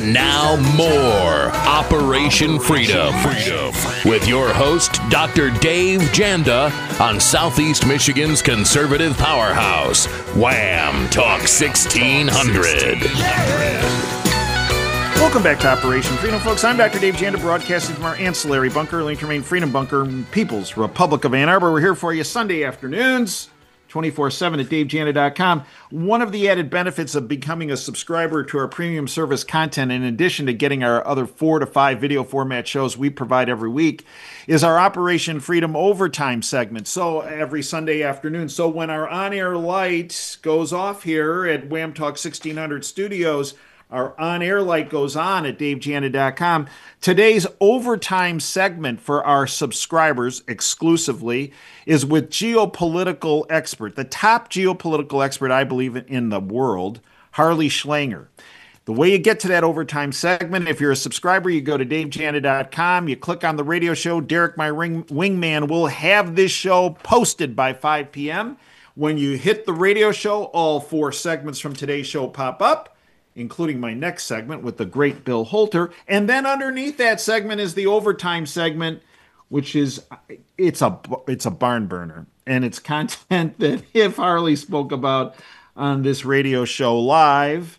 And now more Operation Freedom with your host, Dr. Dave Janda, on Southeast Michigan's conservative powerhouse, Wham Talk 1600. Welcome back to Operation Freedom, folks. I'm Dr. Dave Janda, broadcasting from our ancillary bunker, Lincoln Remain Freedom Bunker, People's Republic of Ann Arbor. We're here for you Sunday afternoons, 24/7 at davejanda.com. One of the added benefits of becoming a subscriber to our premium service content, in addition to getting our other 4 to 5 video format shows we provide every week, is our Operation Freedom Overtime segment. So every Sunday afternoon. So when our on-air light goes off here at Wham Talk 1600 Studios, our on-air light goes on at davejanda.com. Today's overtime segment for our subscribers exclusively is with geopolitical expert, the top geopolitical expert, I believe, in the world, Harley Schlanger. The way you get to that overtime segment, if you're a subscriber, you go to davejanda.com, you click on the radio show. Derek, my wingman, will have this show posted by 5 p.m. When you hit the radio show, all 4 segments from today's show pop up, including my next segment with the great Bill Holter. And then underneath that segment is the overtime segment, which is, it's a barn burner. And it's content that if Harley spoke about on this radio show live,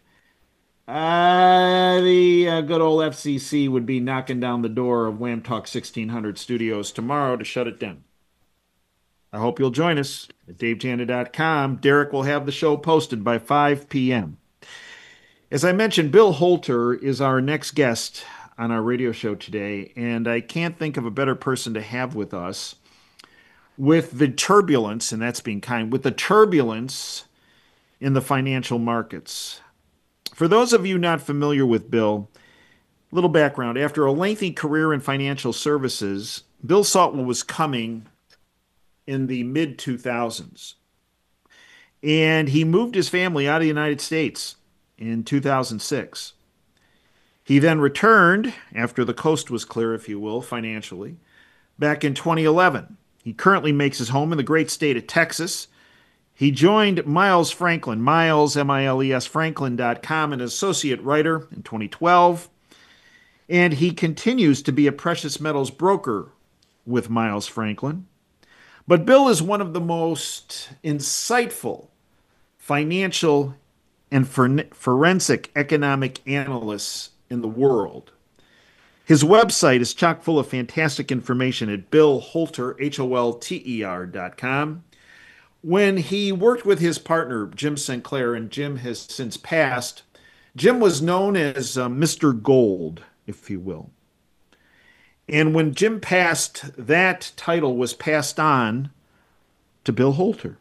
the good old FCC would be knocking down the door of Wham Talk 1600 Studios tomorrow to shut it down. I hope you'll join us at davejanda.com. Derek will have the show posted by 5 p.m. As I mentioned, Bill Holter is our next guest on our radio show today, and I can't think of a better person to have with us. With the turbulence, and that's being kind, with the turbulence in the financial markets. For those of you not familiar with Bill, little background. After a lengthy career in financial services, Bill saw what was coming in the mid-2000s. And he moved his family out of the United States in 2006. He then returned after the coast was clear, if you will, financially, back in 2011. He currently makes his home in the great state of Texas. He joined Miles Franklin, Miles, M-I-L-E-S, Franklin.com, an associate writer in 2012. And he continues to be a precious metals broker with Miles Franklin. But Bill is one of the most insightful financial and forensic economic analysts in the world. His website is chock full of fantastic information at billholter, HOLTER.com. When he worked with his partner, Jim Sinclair, and Jim has since passed, Jim was known as Mr. Gold, if you will. And when Jim passed, that title was passed on to Bill Holter.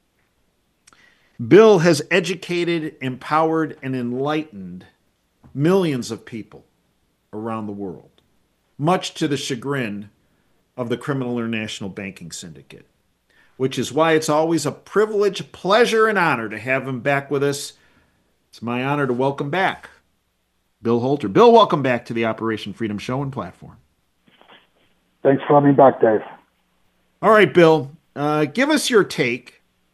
Bill has educated, empowered, and enlightened millions of people around the world, much to the chagrin of the Criminal International Banking Syndicate, which is why it's always a privilege, pleasure, and honor to have him back with us. It's my honor to welcome back Bill Holter. Bill, welcome back to the Operation Freedom Show and platform. Thanks for having me back, Dave. All right, Bill, give us your take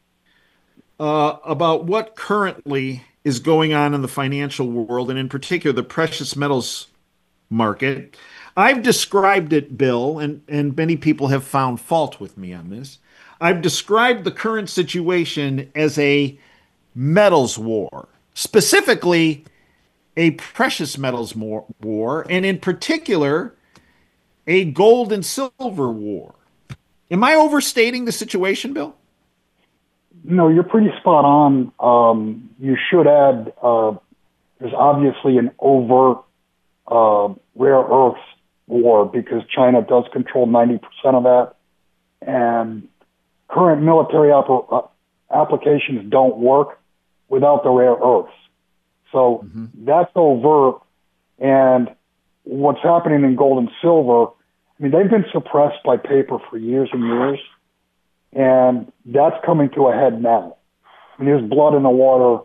about what currently is going on in the financial world, and in particular the precious metals market. I've described it, Bill, and many people have found fault with me on this. I've described the current situation as a metals war, specifically a precious metals war, and in particular, a gold and silver war. Am I overstating the situation, Bill? No, you're pretty spot on. You should add, there's obviously an overt rare earths war because China does control 90% of that. And current military applications don't work without the rare earths. So that's overt. And what's happening in gold and silver, I mean, they've been suppressed by paper for years and years. And that's coming to a head now. I mean, there's blood in the water.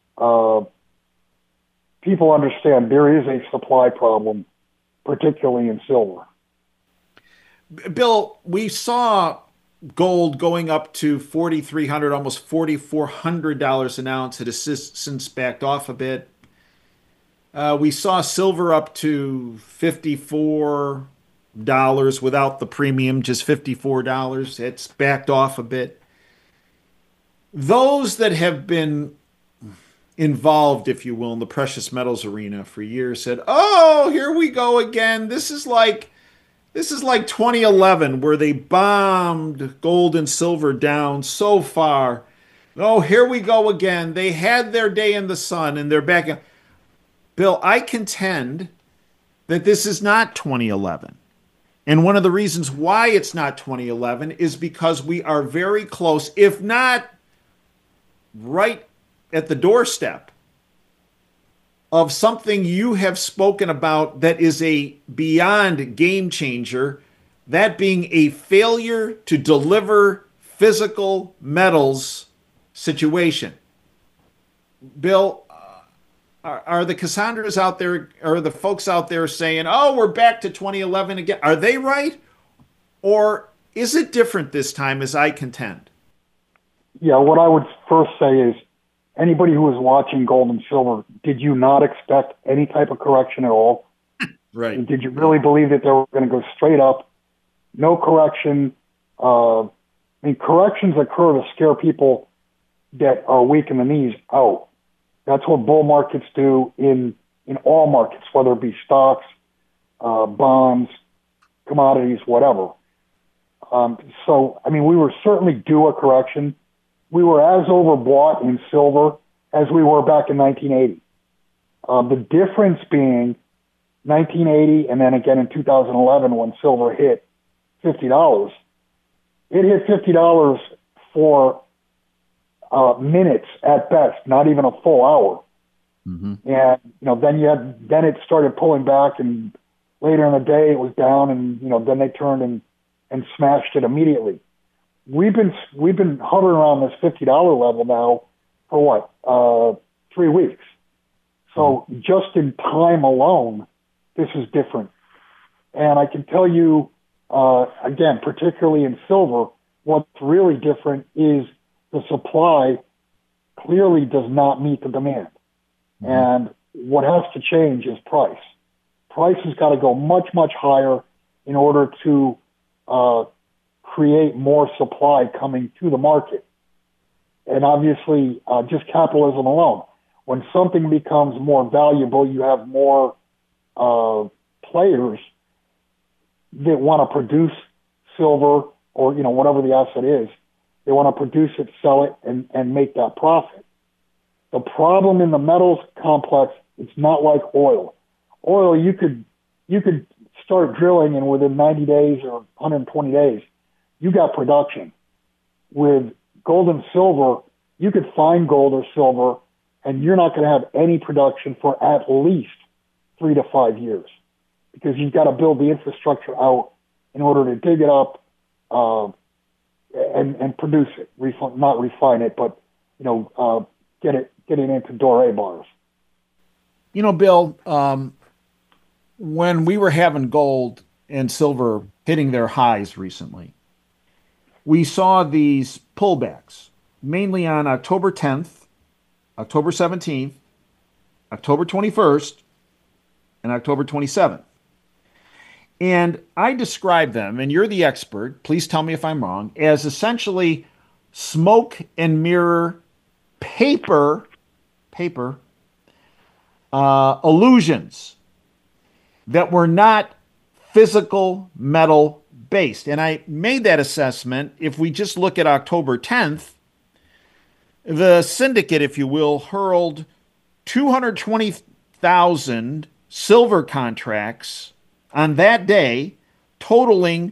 People understand there is a supply problem, particularly in silver. Bill, we saw gold going up to $4,300, almost $4,400 an ounce. It has since backed off a bit. We saw silver up to $54 without the premium, just $54. It's backed off a bit. Those that have been involved, if you will, in the precious metals arena for years said, "Oh, here we go again. This is like 2011 where they bombed gold and silver down so far. Oh, here we go again. They had their day in the sun and they're back." Bill, I contend that this is not 2011. And one of the reasons why it's not 2011 is because we are very close, if not right at the doorstep of something you have spoken about that is a beyond game changer, that being a failure to deliver physical metals situation. Bill, are the Cassandras out there, are the folks out there saying, "Oh, we're back to 2011 again"? Are they right? Or is it different this time, as I contend? Yeah, what I would first say is anybody who was watching gold and silver, did you not expect any type of correction at all? Right. Did you really believe that they were going to go straight up? No correction. Corrections occur to scare people that are weak in the knees out. That's what bull markets do in all markets, whether it be stocks, bonds, commodities, whatever. We were certainly due a correction. We were as overbought in silver as we were back in 1980. The difference being 1980 and then again in 2011 when silver hit $50, it hit $50 for minutes at best, not even a full hour. Mm-hmm. And then it started pulling back, and later in the day it was down, and then they turned and smashed it immediately. We've been hovering around this $50 level now for what 3 weeks. So just in time alone, this is different. And I can tell you again, particularly in silver, what's really different is the supply clearly does not meet the demand. Mm-hmm. And what has to change is price. Price has got to go much, much higher in order to create more supply coming to the market. And obviously, just capitalism alone. When something becomes more valuable, you have more players that want to produce silver or, whatever the asset is. They want to produce it, sell it, and make that profit. The problem in the metals complex, it's not like oil. Oil, you could start drilling, and within 90 days or 120 days, you got production. With gold and silver, you could find gold or silver, and you're not going to have any production for at least 3 to 5 years because you've got to build the infrastructure out in order to dig it up and produce it. Not refine it, but get it into doré bars. Bill, when we were having gold and silver hitting their highs recently, we saw these pullbacks, mainly on October 10th, October 17th, October 21st, and October 27th. And I describe them, and you're the expert, please tell me if I'm wrong, as essentially smoke and mirror paper illusions that were not physical metal based. And I made that assessment. If we just look at October 10th, the syndicate, if you will, hurled 220,000 silver contracts on that day, totaling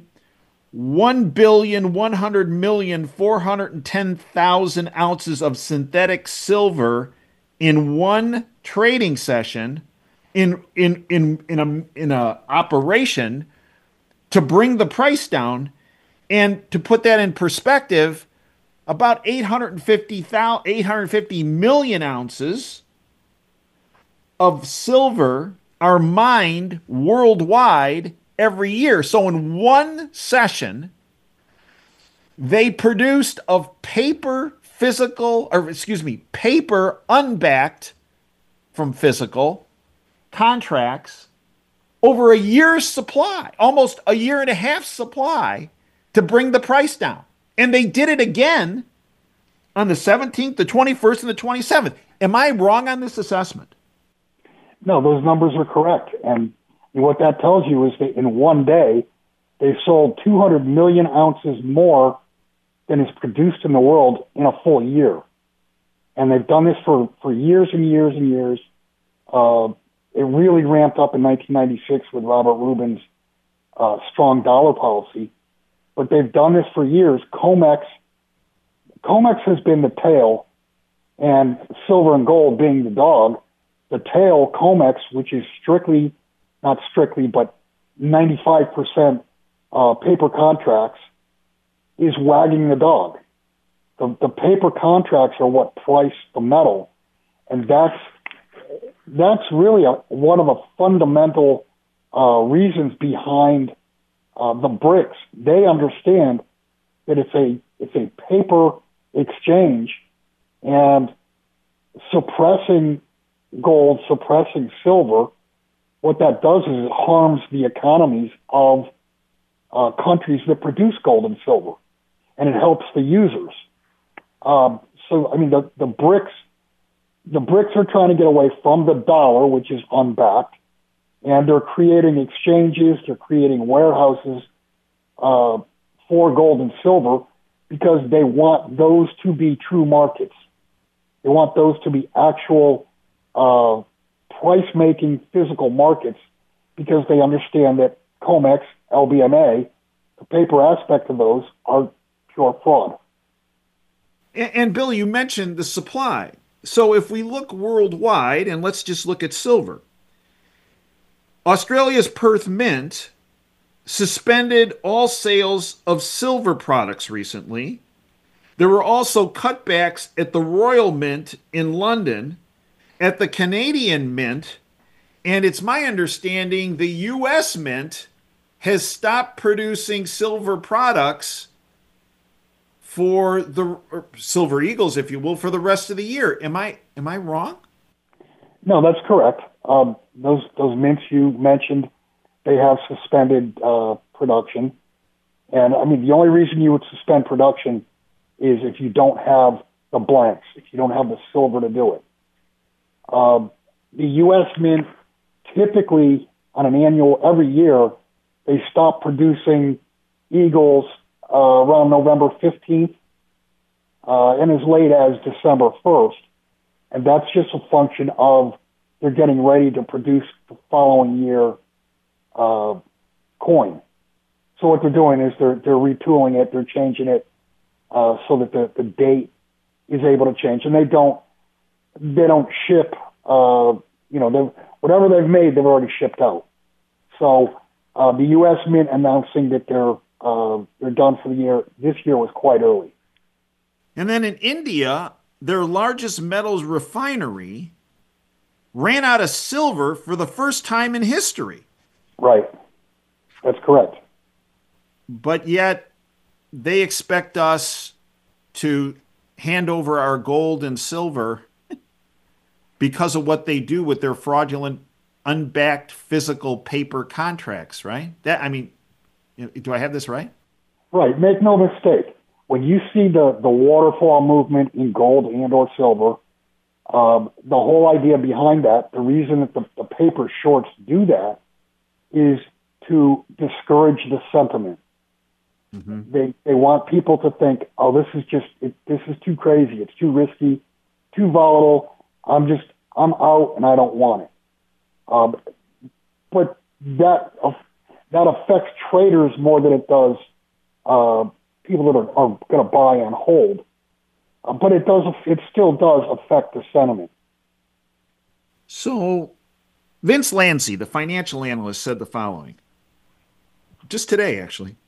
1,100,410,000 ounces of synthetic silver in one trading session in a operation to bring the price down. And to put that in perspective, about 850 million ounces of silver are mined worldwide every year. So in one session, they produced of paper unbacked from physical, contracts over a year's supply, almost a year and a half supply, to bring the price down. And they did it again on the 17th, the 21st, and the 27th. Am I wrong on this assessment? No, those numbers are correct. And what that tells you is that in one day, they sold 200 million ounces more than is produced in the world in a full year. And they've done this for years and years and years. It really ramped up in 1996 with Robert Rubin's strong dollar policy. But they've done this for years. COMEX has been the tail, and silver and gold being the dog. The tail, COMEX, which is not strictly, but 95% paper contracts, is wagging the dog. The paper contracts are what price the metal, and that's really one of the fundamental reasons behind the BRICS. They understand that it's a paper exchange, and suppressing gold, suppressing silver, what that does is it harms the economies of countries that produce gold and silver, and it helps the users. So, I mean, the BRICS are trying to get away from the dollar, which is unbacked, and they're creating exchanges, they're creating warehouses for gold and silver because they want those to be true markets. They want those to be actual price-making physical markets because they understand that COMEX, LBMA, the paper aspect of those are pure fraud. And Bill, you mentioned the supply. So if we look worldwide, and let's just look at silver, Australia's Perth Mint suspended all sales of silver products recently. There were also cutbacks at the Royal Mint in London, at the Canadian Mint, and it's my understanding the U.S. Mint has stopped producing silver products for the Silver Eagles, if you will, for the rest of the year. Am I wrong? No, that's correct. Those mints you mentioned, they have suspended production. And I mean, the only reason you would suspend production is if you don't have the blanks, if you don't have the silver to do it. The U.S. Mint typically on an annual, every year, they stop producing Eagles around November 15th and as late as December 1st. And that's just a function of they're getting ready to produce the following year coin. So what they're doing is they're retooling it, they're changing it so that the date is able to change. And they don't ship, whatever they've made, they've already shipped out. So the U.S. Mint announcing that they're done for the year, this year was quite early. And then in India, their largest metals refinery ran out of silver for the first time in history. Right. That's correct. But yet they expect us to hand over our gold and silver because of what they do with their fraudulent, unbacked physical paper contracts, right? Do I have this right? Right. Make no mistake. When you see the waterfall movement in gold and or silver, the whole idea behind that, the reason that the paper shorts do that is to discourage the sentiment. Mm-hmm. They want people to think, oh, this is too crazy. It's too risky, too volatile. I'm out and I don't want it. But that affects traders more than it does people that are going to buy and hold. But it still does affect the sentiment. So Vince Lanzi, the financial analyst, said the following, just today actually.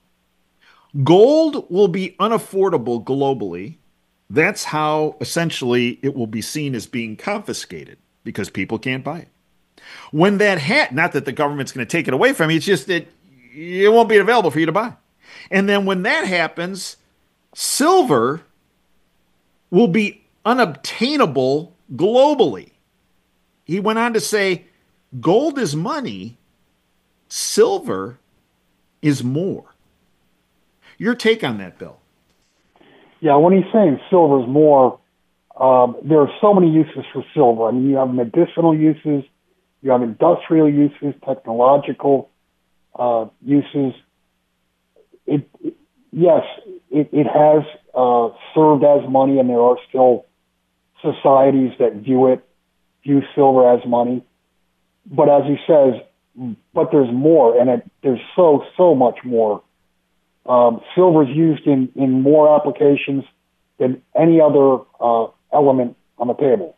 Gold will be unaffordable globally. That's how essentially it will be seen as being confiscated because people can't buy it. When that not that the government's going to take it away from you, it's just that it won't be available for you to buy. And then when that happens, silver will be unobtainable globally. He went on to say Gold is money, silver is more. Your take on that, Bill? Yeah, when he's saying silver is more, there are so many uses for silver. I mean, you have medicinal uses, you have industrial uses, technological uses. Yes, it has served as money, and there are still societies that view silver as money. But as he says, but there's more, and there's so much more. Silver is used in more applications than any other element on the table.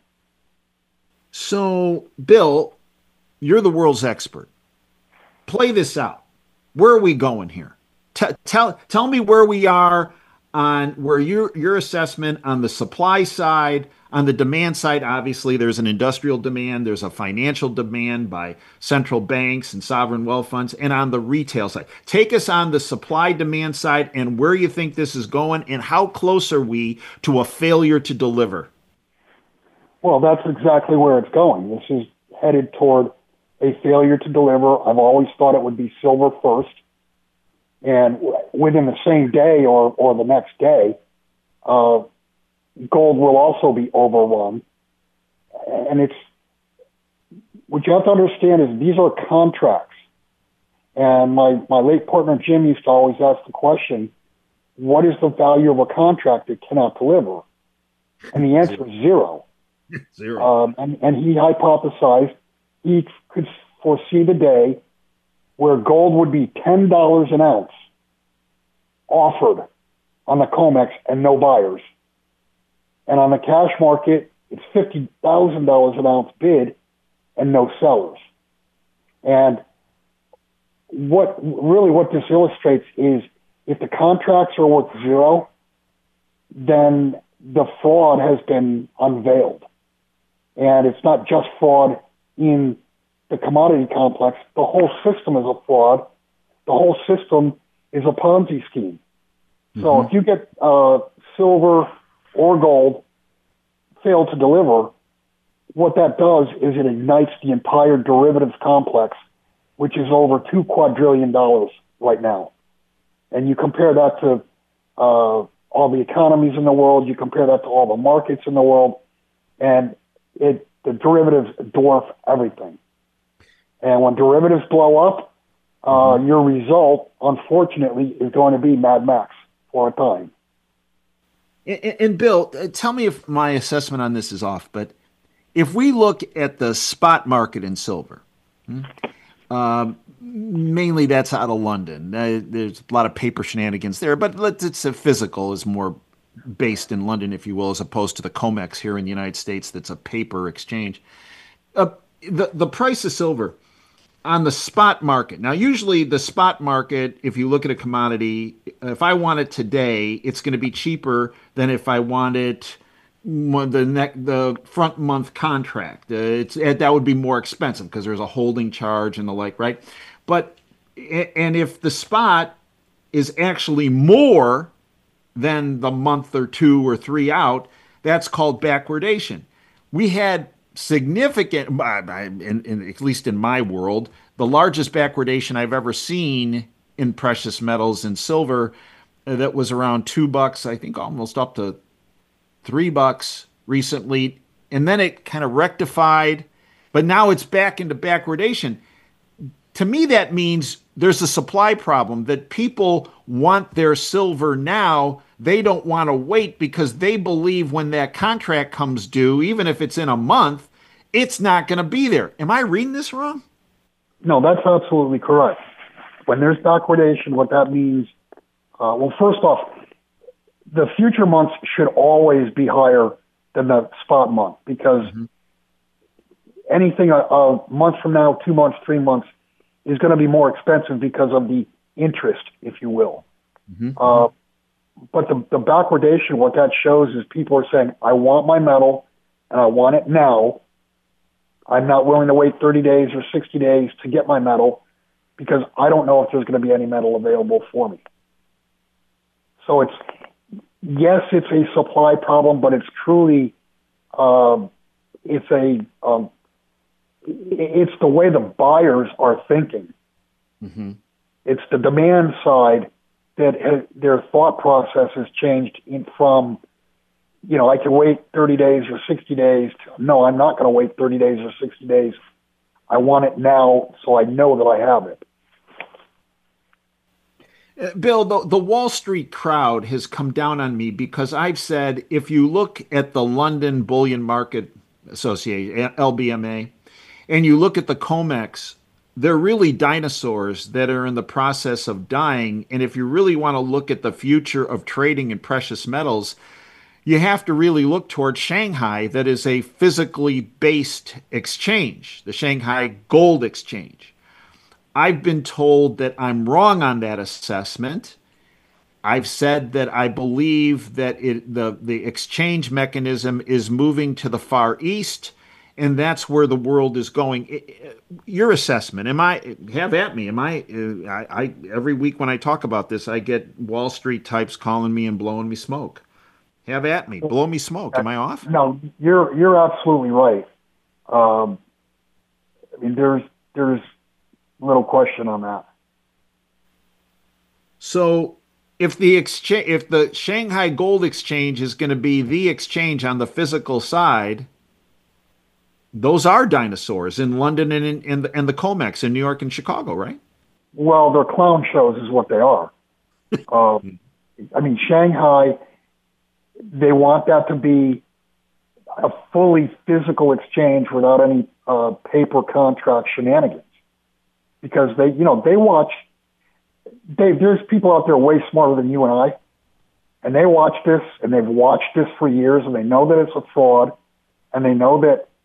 So, Bill, you're the world's expert. Play this out. Where are we going here? Tell me where we are on where your assessment on the supply side, on the demand side. Obviously, there's an industrial demand, there's a financial demand by central banks and sovereign wealth funds, and on the retail side. Take us on the supply demand side and where you think this is going, and how close are we to a failure to deliver? Well, that's exactly where it's going. This is headed toward a failure to deliver. I've always thought it would be silver first. And within the same day or the next day, gold will also be overrun. And what you have to understand is these are contracts. And my late partner, Jim, used to always ask the question, what is the value of a contract that cannot deliver? And the answer is zero. Zero. And he hypothesized he could foresee the day where gold would be $10 an ounce offered on the COMEX and no buyers. And on the cash market, it's $50,000 an ounce bid and no sellers. And what this illustrates is if the contracts are worth zero, then the fraud has been unveiled. And it's not just fraud in the commodity complex. The whole system is a fraud. The whole system is a Ponzi scheme. So if you get silver or gold fail to deliver, what that does is it ignites the entire derivatives complex, which is over $2 quadrillion right now. And you compare that to all the economies in the world, you compare that to all the markets in the world, and the derivatives dwarf everything. And when derivatives blow up, your result, unfortunately, is going to be Mad Max for a time. And Bill, tell me if my assessment on this is off, but if we look at the spot market in silver, mainly that's out of London. There's a lot of paper shenanigans there, but it's a physical is more based in London, if you will, as opposed to the COMEX here in the United States that's a paper exchange. The price of silver on the spot market. Now, usually the spot market, if you look at a commodity, if I want it today, it's going to be cheaper than if I want it the front month contract. That would be more expensive because there's a holding charge and the like, right? And if the spot is actually more than the month or 2 or 3 out, that's called backwardation. We had significant, at least in my world, the largest backwardation I've ever seen in precious metals and silver that was around $2, I think almost up to $3 recently. And then it kind of rectified, but now it's back into backwardation. To me, that means there's a supply problem, that people want their silver now. They don't want to wait because they believe when that contract comes due, even if it's in a month, it's not going to be there. Am I reading this wrong? No, that's absolutely correct. When there's backwardation, what that means, well, first off, the future months should always be higher than the spot month because anything a month from now, 2 months, 3 months is going to be more expensive because of the interest, if you will. But the backwardation, what that shows is people are saying, I want my metal and I want it now. I'm not willing to wait 30 days or 60 days to get my metal because I don't know if there's going to be any metal available for me. So yes, it's a supply problem, but it's truly, it's it's the way the buyers are thinking. Mm-hmm. It's the demand side that their thought process has changed from, I can wait 30 days or 60 days. No, I'm not going to wait 30 days or 60 days. I want it now so I know that I have it. Bill, the Wall Street crowd has come down on me because I've said if you look at the London Bullion Market Association, LBMA, and you look at the COMEX, they're really dinosaurs that are in the process of dying. And if you really want to look at the future of trading in precious metals, you have to really look towards Shanghai, that is a physically based exchange, the Shanghai Gold Exchange. I've been told that I'm wrong on that assessment. I've said that I believe that the exchange mechanism is moving to the Far East, and that's where the world is going. Your assessment? Have at me? I every week when I talk about this, I get Wall Street types calling me and blowing me smoke. Have at me. Blow me smoke. Am I off? No, you're absolutely right. There's little question on that. So if the Shanghai Gold Exchange is going to be the exchange on the physical side, those are dinosaurs in London and the COMEX in New York and Chicago, right? Well, they're clown shows is what they are. Shanghai, they want that to be a fully physical exchange without any paper contract shenanigans. Because they watch, Dave, there's people out there way smarter than you and I, and they watch this, and they've watched this for years, and they know that it's a fraud, and they know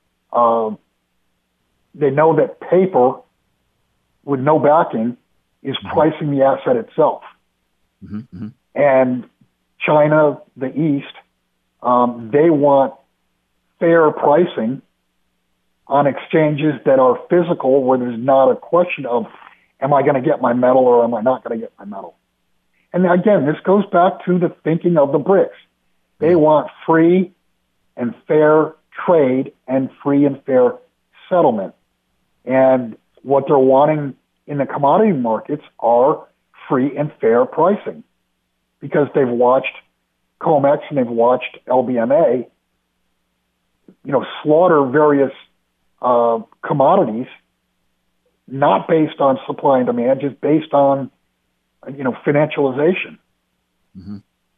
that paper with no backing is pricing the asset itself. Mm-hmm. And China, the East, they want fair pricing on exchanges that are physical, where there's not a question of, am I going to get my metal or am I not going to get my metal? And again, this goes back to the thinking of the BRICS. They want free and fair trade and free and fair settlement. And what they're wanting in the commodity markets are free and fair pricing, because they've watched COMEX and they've watched LBMA, slaughter various commodities, not based on supply and demand, just based on, financialization. Mm-hmm.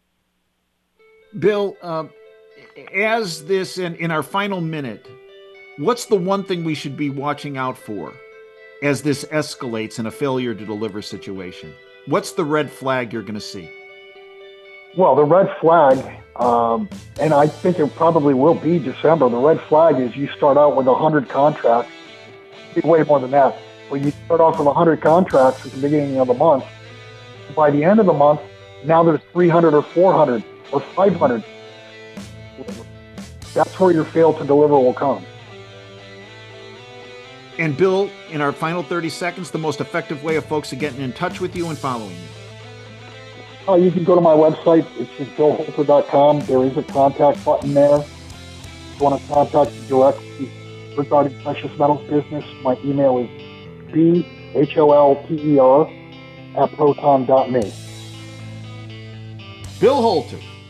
Bill, as this in our final minute, what's the one thing we should be watching out for as this escalates in a failure to deliver situation? What's the red flag you're going to see? Well, the red flag, and I think it probably will be December, the red flag is you start out with 100 contracts, way more than that, but you start off with 100 contracts at the beginning of the month. By the end of the month, now there's 300 or 400 or 500. That's where your fail to deliver will come. And Bill, in our final 30 seconds, the most effective way of folks getting in touch with you and following you. You can go to my website. It's just billholter.com. There is a contact button there. If you want to contact me directly regarding precious metals business, my email is bholter@proton.me. Bill Holter,